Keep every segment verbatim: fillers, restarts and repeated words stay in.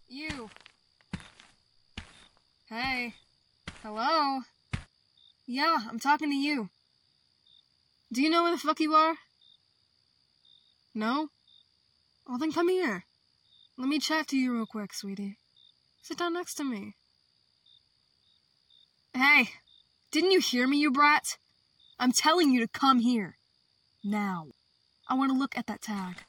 You. Hey. Hello? Yeah, I'm talking to you. Do you know where the fuck you are? No? Well, then come here. Let me chat to you real quick, sweetie. Sit down next to me. Hey, didn't you hear me, you brat? I'm telling you to come here. Now. I want to look at that tag.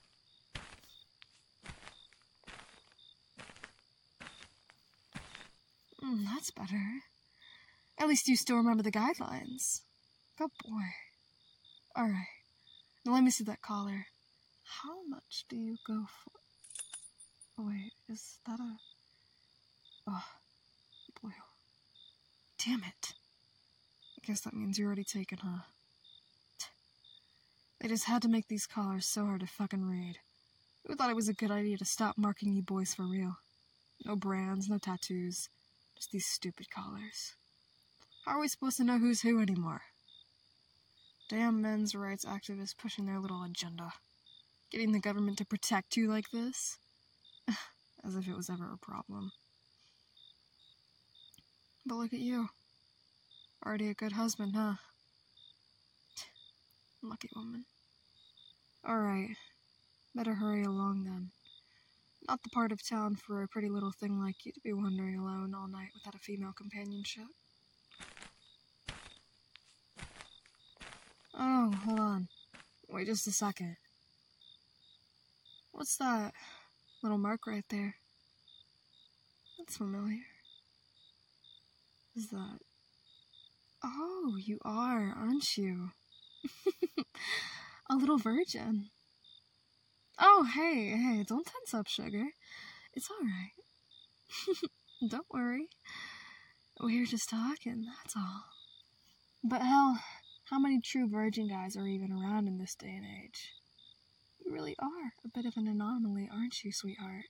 Mm, that's better. At least you still remember the guidelines. Good boy. Alright. Now let me see that collar. How much do you go for? Oh, wait, is that a... Oh, boy. Damn it. I guess that means you're already taken, huh? They just had to make these collars so hard to fucking read. Who thought it was a good idea to stop marking you boys for real? No brands, no tattoos. Just these stupid collars. How are we supposed to know who's who anymore? Damn men's rights activists pushing their little agenda. Getting the government to protect you like this? As if it was ever a problem. But look at you. Already a good husband, huh? Lucky woman. Alright. Better hurry along then. Not the part of town for a pretty little thing like you to be wandering alone all night without a female companionship. Oh, hold on. Wait just a second. What's that little mark right there? That's familiar. Is that... Oh, you are, aren't you? A little virgin. Oh, hey, hey, don't tense up, sugar. It's alright. Don't worry. We're just talking, that's all. But hell, how many true virgin guys are even around in this day and age? You really are a bit of an anomaly, aren't you, sweetheart?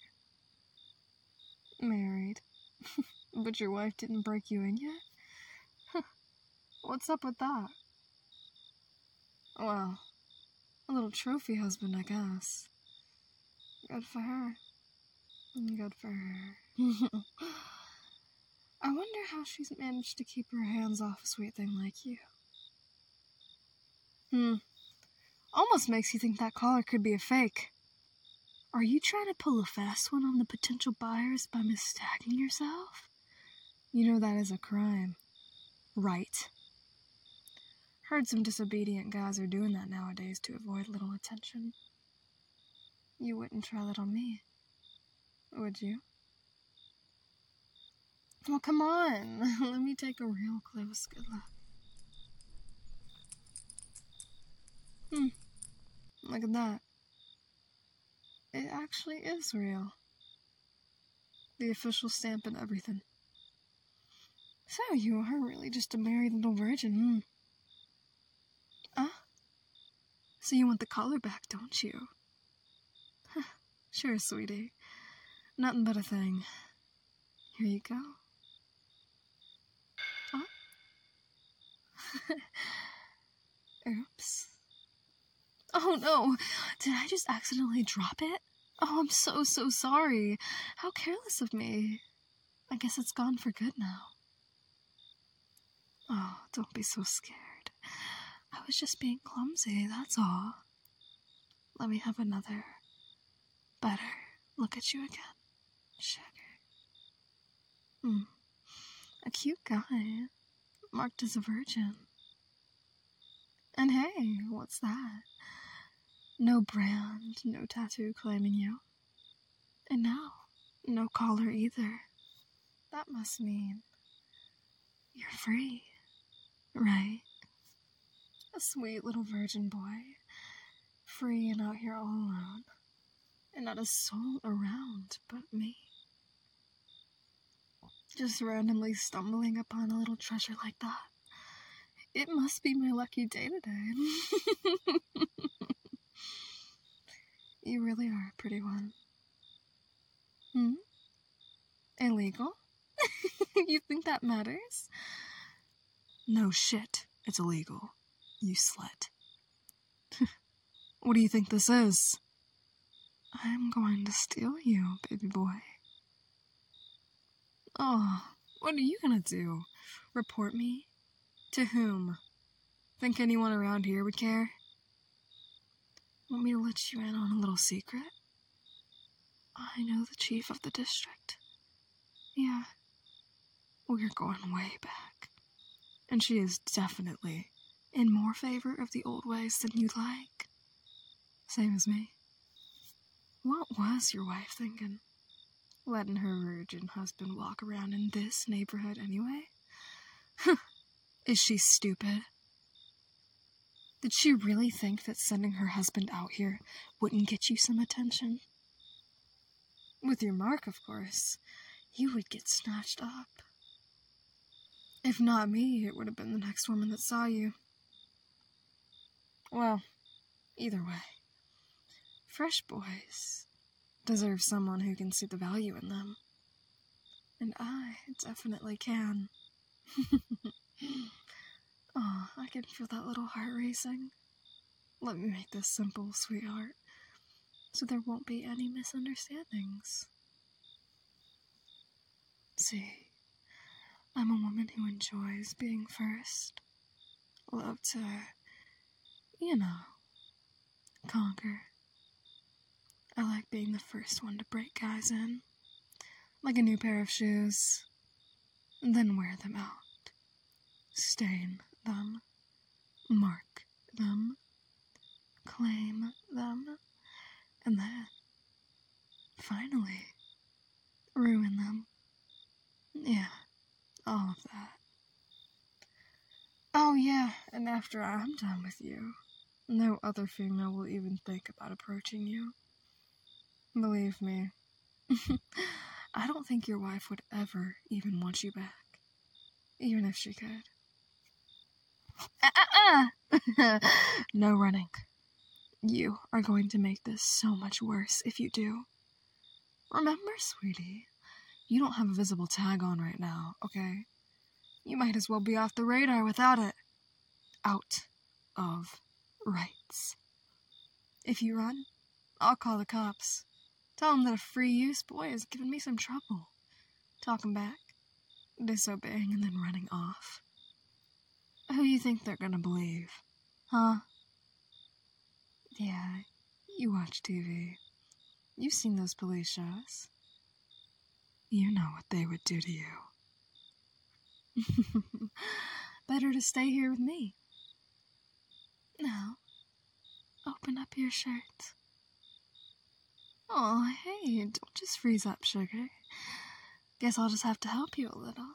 Married. But your wife didn't break you in yet? What's up with that? Well, a little trophy husband, I guess. Good for her. Good for her. I wonder how she's managed to keep her hands off a sweet thing like you. Hmm. Almost makes you think that collar could be a fake. Are you trying to pull a fast one on the potential buyers by mistagging yourself? You know that is a crime, right? Heard some disobedient guys are doing that nowadays to avoid little attention. You wouldn't try that on me, would you? Well, come on. Let me take a real close good look. Hmm. Look at that. It actually is real. The official stamp and everything. So you are really just a married little virgin, hmm? Huh? So you want the collar back, don't you? Sure, sweetie. Nothing but a thing. Here you go. Huh? Oops. Oh no! Did I just accidentally drop it? Oh, I'm so, so sorry. How careless of me. I guess it's gone for good now. Oh, don't be so scared. I was just being clumsy, that's all. Let me have another, better look at you again, sugar. Hmm. A cute guy, marked as a virgin. And hey, what's that? No brand, no tattoo claiming you. And now, no collar either. That must mean you're free, right? A sweet little virgin boy, free and out here all alone, and not a soul around but me. Just randomly stumbling upon a little treasure like that. It must be my lucky day today. You really are a pretty one. Hmm? Illegal? You think that matters? No shit, it's illegal. You slut. What do you think this is? I'm going to steal you, baby boy. Oh, what are you gonna do? Report me? To whom? Think anyone around here would care? Want me to let you in on a little secret? I know the chief of the district. Yeah, we're going way back. And she is definitely in more favor of the old ways than you'd like. Same as me. What was your wife thinking? Letting her virgin husband walk around in this neighborhood anyway? Is she stupid? Did she really think that sending her husband out here wouldn't get you some attention? With your mark, of course, you would get snatched up. If not me, it would have been the next woman that saw you. Well, either way, fresh boys deserve someone who can see the value in them. And I definitely can. Oh, I can feel that little heart racing. Let me make this simple, sweetheart, so there won't be any misunderstandings. See, I'm a woman who enjoys being first. Love to, you know, conquer. I like being the first one to break guys in, like a new pair of shoes, and then wear them out, stain them, mark them, claim them, and then, finally, ruin them. Yeah, all of that. Oh yeah, and after I'm done with you, no other female will even think about approaching you. Believe me, I don't think your wife would ever even want you back, even if she could. Uh-uh-uh! No running. You are going to make this so much worse if you do. Remember, sweetie, you don't have a visible tag on right now, okay? You might as well be off the radar without it. Out of rights. If you run, I'll call the cops. Tell them that a free use boy has given me some trouble. Talking back, disobeying, and then running off. Who you think they're gonna believe? Huh? Yeah, you watch T V. You've seen those police shows. You know what they would do to you. Better to stay here with me. Now, open up your shirt. Oh, hey, don't just freeze up, sugar. Guess I'll just have to help you a little.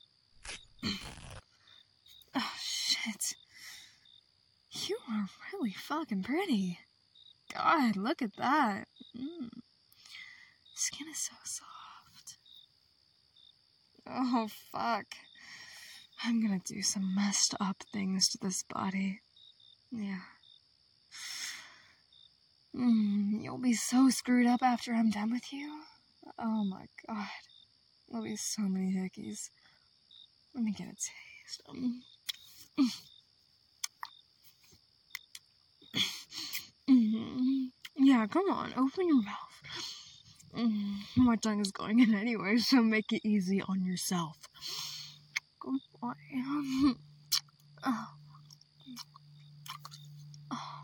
Oh, shit. You are really fucking pretty. God, look at that. Mm. Skin is so soft. Oh, fuck. I'm gonna do some messed up things to this body. Yeah. Mm, you'll be so screwed up after I'm done with you. Oh my god. There'll be so many hickeys. Let me get a taste. Um, mm, yeah, come on, open your mouth. Mm, my tongue is going in anyway, so make it easy on yourself. Good boy. Oh. Oh.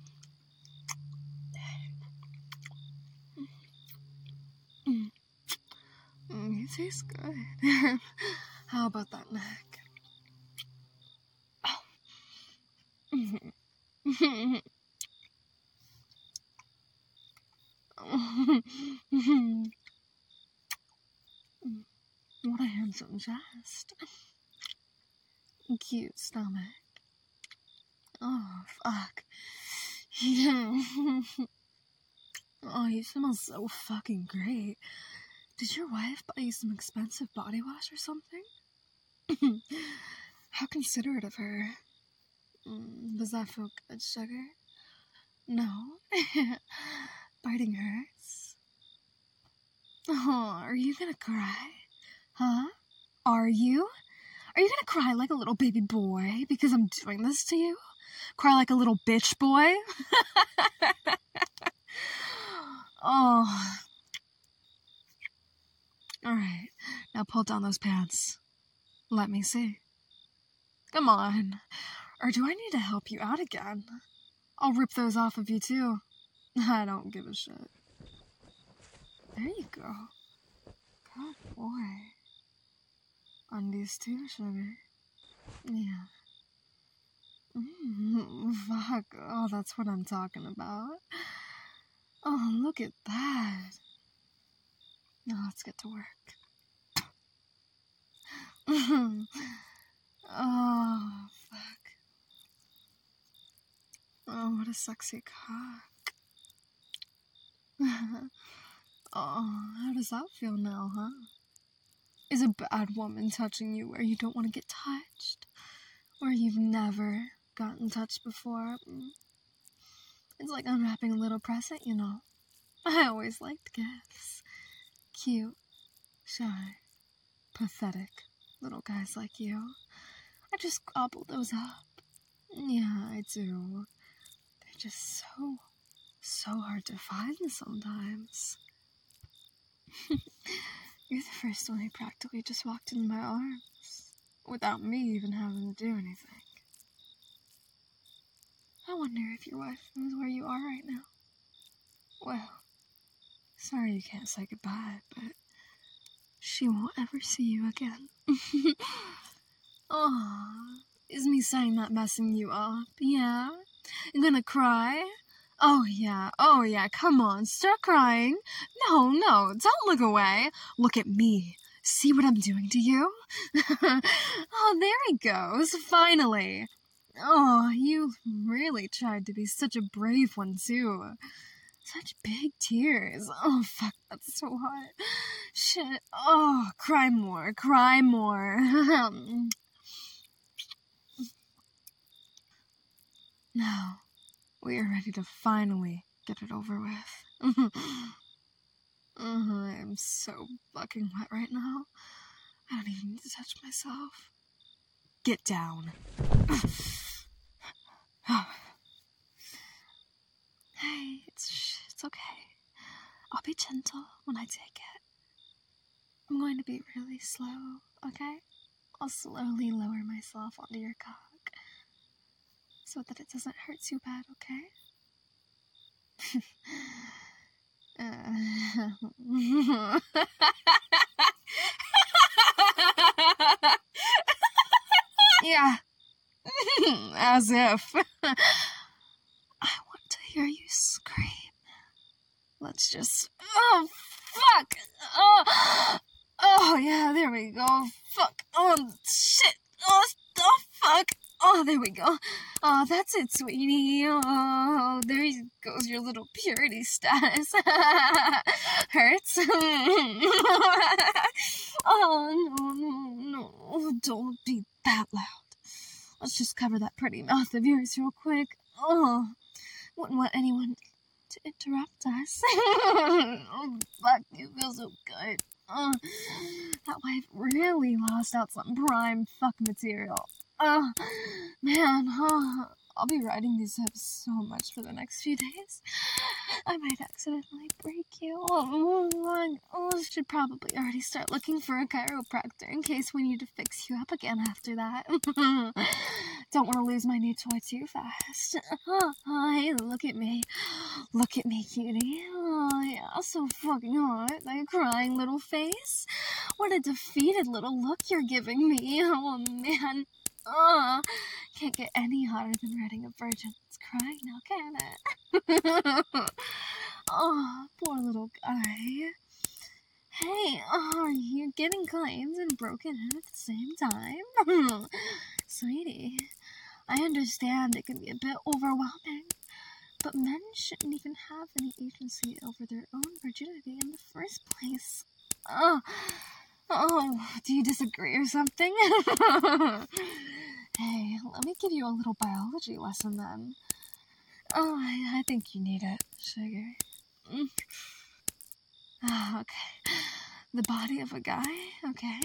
Mm. Mm, it tastes good. How about that neck? Oh. Mm-hmm. What a handsome chest. Cute stomach. Oh, fuck. Oh, you smell so fucking great. Did your wife buy you some expensive body wash or something? How considerate of her. Mm, does that feel good, sugar? No? Biting hurts? Oh, are you gonna cry? Huh? Are you? Are you gonna cry like a little baby boy because I'm doing this to you? Cry like a little bitch boy? Oh. Alright, Now pull down those pants. Let me see. Come on. Or do I need to help you out again? I'll rip those off of you too. I don't give a shit. There you go. Good boy. Undies too, sugar. Yeah. Mm, fuck. Oh, that's what I'm talking about. Oh, look at that. Now let's get to work. Oh, fuck. Oh, what a sexy cock. Oh, how does that feel now, huh? Is a bad woman touching you where you don't want to get touched? Or you've never gotten touched before? It's like unwrapping a little present, you know. I always liked gifts. Cute, shy, pathetic little guys like you. I just gobble those up. Yeah, I do. They're just so, so hard to find sometimes. You're the first one who practically just walked into my arms, without me even having to do anything. I wonder if your wife knows where you are right now. Well, sorry you can't say goodbye, but she won't ever see you again. Aww, is me saying that messing you up? Yeah? You gonna cry? Oh yeah, oh yeah, come on, start crying. No, no, don't look away. Look at me. See what I'm doing to you? Oh, there he goes, finally. Oh, you really tried to be such a brave one, too. Such big tears. Oh, fuck, that's so hot. Shit. Oh, cry more, cry more. Now, we are ready to finally get it over with. uh, I am so fucking wet right now. I don't even need to touch myself. Get down. Hey, it's, it's okay. I'll be gentle when I take it. I'm going to be really slow, okay? I'll slowly lower myself onto your cock so that it doesn't hurt too bad, okay? uh, yeah. As if. I want to hear you scream. Let's just... Oh, fuck! Oh, oh yeah, there we go. Fuck. Oh, shit. Oh, oh, fuck. Oh, there we go. Oh, that's it, sweetie. Oh, there goes your little purity status. Hurts? Oh, no, no, no. Don't be that loud. Let's just cover that pretty mouth of yours real quick. Oh, wouldn't want anyone to interrupt us. Oh, fuck, you feel so good. Oh, that wife really lost out some prime fuck material. Oh, man, oh, I'll be riding these hips so much for the next few days. I might accidentally break you. Oh, oh, oh, I should probably already start looking for a chiropractor in case we need to fix you up again after that. Don't want to lose my new toy too fast. Oh, hey, look at me. Look at me, cutie. Oh, yeah, so fucking hot. That crying little face. What a defeated little look you're giving me. Oh, man. Oh, can't get any hotter than riding a virgin's crying now, can it? Oh, poor little guy. Hey, oh, you're getting claims and broken in at the same time? Sweetie, I understand it can be a bit overwhelming, but men shouldn't even have any agency over their own virginity in the first place. Oh, oh, do you disagree or something? Hey, let me give you a little biology lesson then. Oh, I, I think you need it, sugar. Mm. Oh, okay. The body of a guy, okay,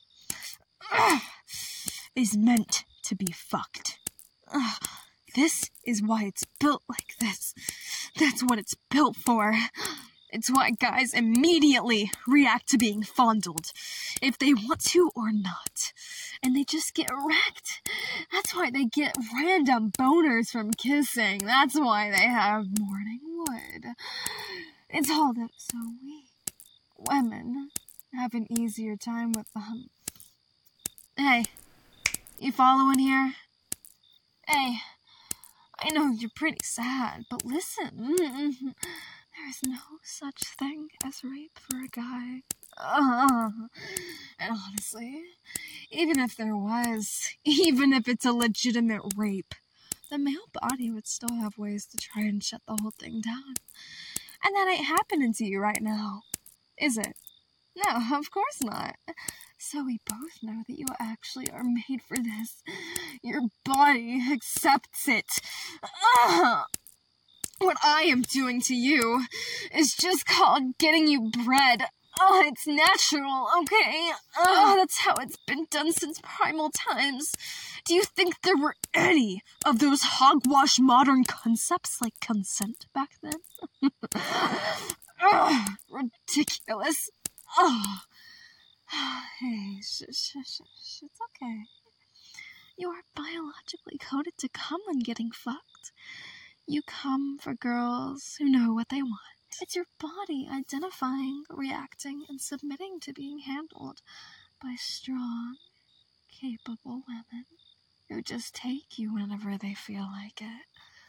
is meant to be fucked. Uh, this is why it's built like this. That's what it's built for. It's why guys immediately react to being fondled. if they want to or not. And they just get wrecked. That's why they get random boners from kissing. That's why they have morning wood. It's all that so we women have an easier time with them. Hey, you following here? Hey, I know you're pretty sad, but listen. There is no such thing as rape for a guy. Uh, and honestly, even if there was, even if it's a legitimate rape, the male body would still have ways to try and shut the whole thing down. And that ain't happening to you right now, is it? No, of course not. So we both know that you actually are made for this. Your body accepts it. Ugh. What I am doing to you is just called getting you bred. Oh, it's natural, okay? Oh, that's how it's been done since primal times. Do you think there were any of those hogwash modern concepts like consent back then? Oh, ridiculous. Oh. Hey, sh sh sh sh, it's okay. You are biologically coded to come when getting fucked. You come for girls who know what they want. It's your body identifying, reacting, and submitting to being handled by strong, capable women who just take you whenever they feel like it.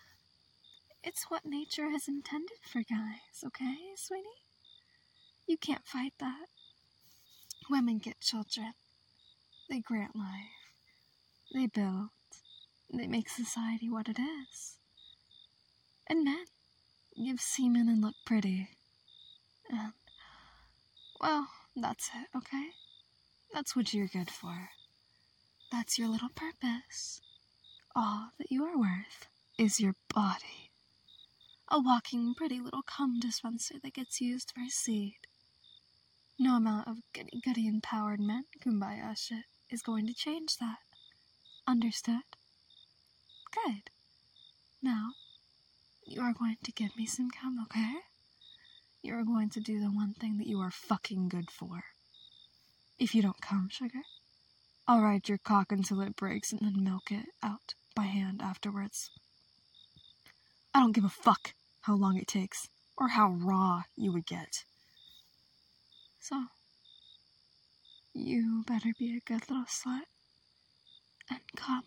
It's what nature has intended for guys, okay, sweetie? You can't fight that. Women get children. They grant life. They build. They make society what it is. And men give semen and look pretty. And, well, that's it, okay? That's what you're good for. That's your little purpose. All that you are worth is your body. A walking, pretty little cum dispenser that gets used for seed. No amount of goody-goody empowered men kumbaya shit is going to change that. Understood? Good. Now, you are going to give me some cum, okay? You are going to do the one thing that you are fucking good for. If you don't come, sugar, I'll ride your cock until it breaks and then milk it out by hand afterwards. I don't give a fuck how long it takes, or how raw you would get. So, you better be a good little slut, and come.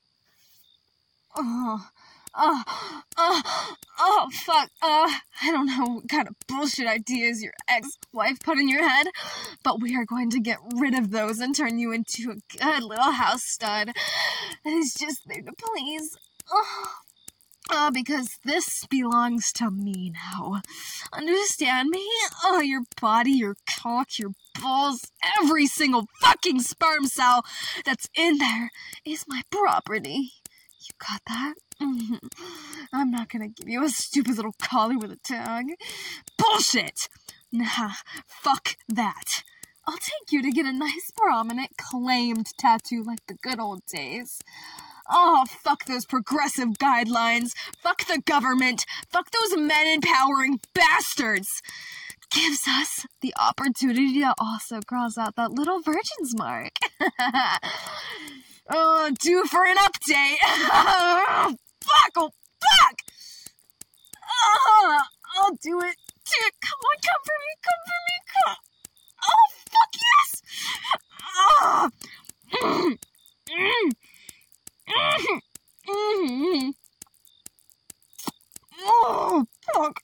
Oh, oh, oh, oh, fuck, uh, I don't know what kind of bullshit ideas your ex-wife put in your head, but we are going to get rid of those and turn you into a good little house stud that is just there to please. Oh. Uh, because this belongs to me now. Understand me? Oh, your body, your cock, your balls, every single fucking sperm cell that's in there is my property. You got that? Mm-hmm. I'm not gonna give you a stupid little collar with a tag. Bullshit! Nah, fuck that. I'll take you to get a nice, prominent, claimed tattoo like the good old days. Oh, fuck those progressive guidelines. Fuck the government. Fuck those men-empowering bastards. Gives us the opportunity to also cross out that little virgin's mark. Oh, due for an update. Oh, fuck, oh, fuck. Oh, I'll do it. Do it. Come on, come for me, come for me, come. Oh, fuck yes. Oh. Mm. Mm. Mm-hmm. Oh, fuck.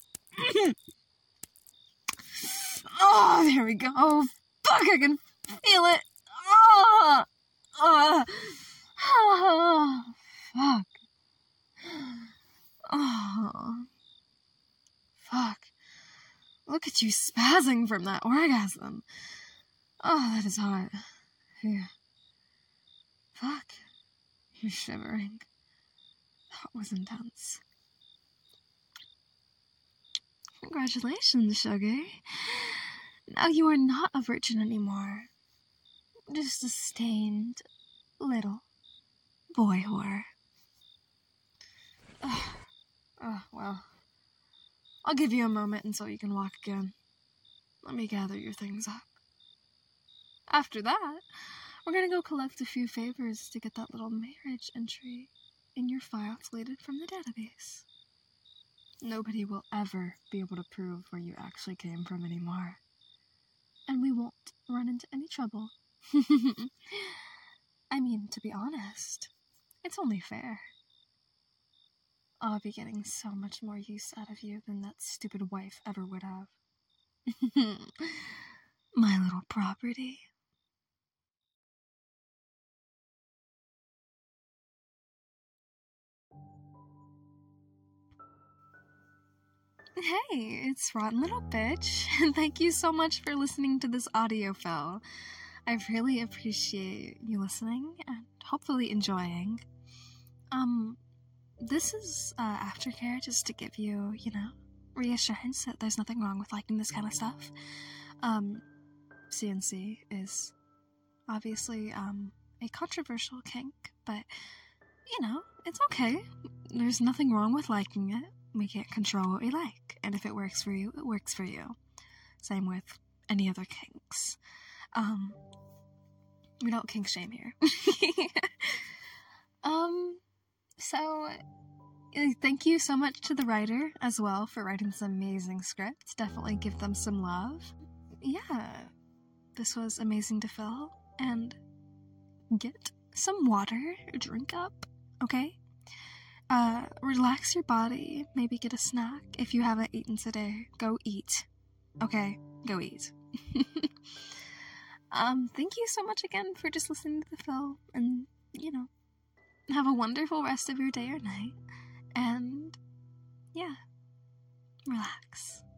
Oh, there we go. Fuck, I can feel it. Oh, oh, oh, fuck. Oh, fuck. Look at you spazzing from that orgasm. Oh, that is hot. Yeah. Fuck. You're shivering. That was intense. Congratulations, sugar. Now you are not a virgin anymore. Just a stained, little boy whore. Oh, oh, well. I'll give you a moment until you can walk again. Let me gather your things up. After that, we're gonna go collect a few favors to get that little marriage entry in your file deleted from the database. Nobody will ever be able to prove where you actually came from anymore. And we won't run into any trouble. I mean, to be honest, it's only fair. I'll be getting so much more use out of you than that stupid wife ever would have. My little property. Hey, it's Rotten Little Bitch, and thank you so much for listening to this audio fill. I really appreciate you listening and hopefully enjoying. Um, this is uh, aftercare just to give you, you know, reassurance that there's nothing wrong with liking this kind of stuff. Um, C N C is obviously um, a controversial kink, but, you know, it's okay. There's nothing wrong with liking it. We can't control what we like, and if it works for you, it works for you. Same with any other kinks. Um, we don't kink shame here. um, so, thank you so much to the writer as well for writing some amazing scripts. Definitely give them some love. Yeah, this was amazing to fill, and get some water, drink up, okay? Uh, relax your body, maybe get a snack. If you haven't eaten today, go eat. Okay, go eat. um, thank you so much again for just listening to the fill, and, you know, have a wonderful rest of your day or night, and, yeah, relax.